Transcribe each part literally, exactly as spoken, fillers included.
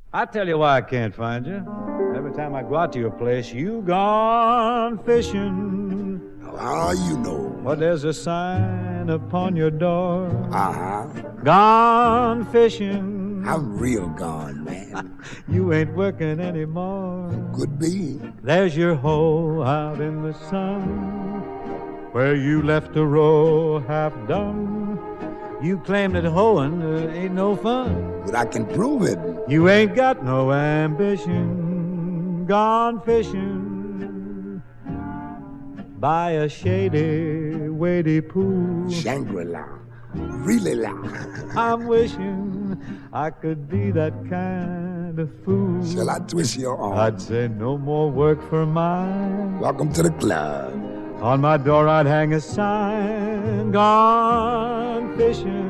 I tell you why I can't find you. Every time I go out to your place, you gone fishing. How you know? Well, there's a sign upon your door. Uh-huh. Gone fishing. I'm real gone, man. You ain't working anymore. Could be. There's your hoe out in the sun, where you left a row half done. You claim that hoeing uh, ain't no fun. But I can prove it. You ain't got no ambition. Gone fishing by a shady, wady pool. Shangri-La. Really la. I'm wishing I could be that kind of fool. Shall I twist your arm? I'd say no more work for mine. Welcome to the club. On my door I'd hang a sign, gone fishing,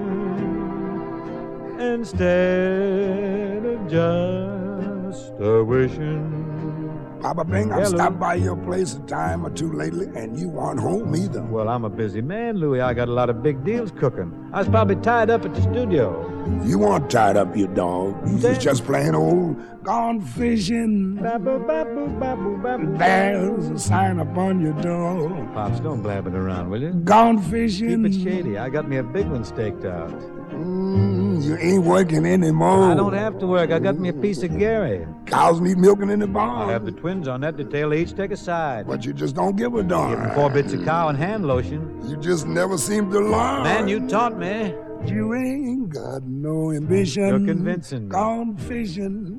instead of just a wishing. Papa Bing, I've Hello. stopped by your place a time or two lately, and you aren't home either. Well, I'm a busy man, Louis. I got a lot of big deals cooking. I was probably tied up at the studio. You weren't tied up, you dog. You was just plain old gone fishing. Baboo, baboo, baboo, baboo. There's a sign upon your door. Pops, don't blab it around, will you? Gone fishing. Keep it shady. I got me a big one staked out. Mm, you ain't working anymore. I don't have to work. I got me a piece of Gary. Cows need milking in the barn. I have the twins on that detail. They each take a side. But you just don't give a darn. Give them four bits of cow and hand lotion. You just never seem to learn. Man, you taught me. You ain't got no ambition. You're convincing me. Gone fishing.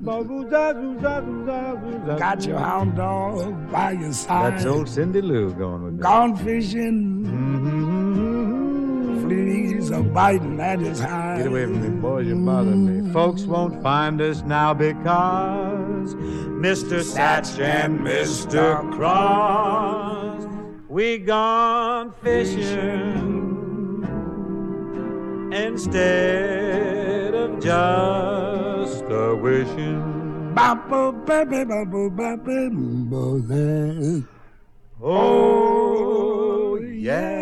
Got your hound dog by your side. That's old Cindy Lou going with me. Gone fishing. Mm-hmm. Fleas are biting at his hide. Get away from me, boys. You're bothering me. Folks won't find us now because Mister Satch and Mister Cross, we gone fishing instead of just a wishing. Oh, yeah.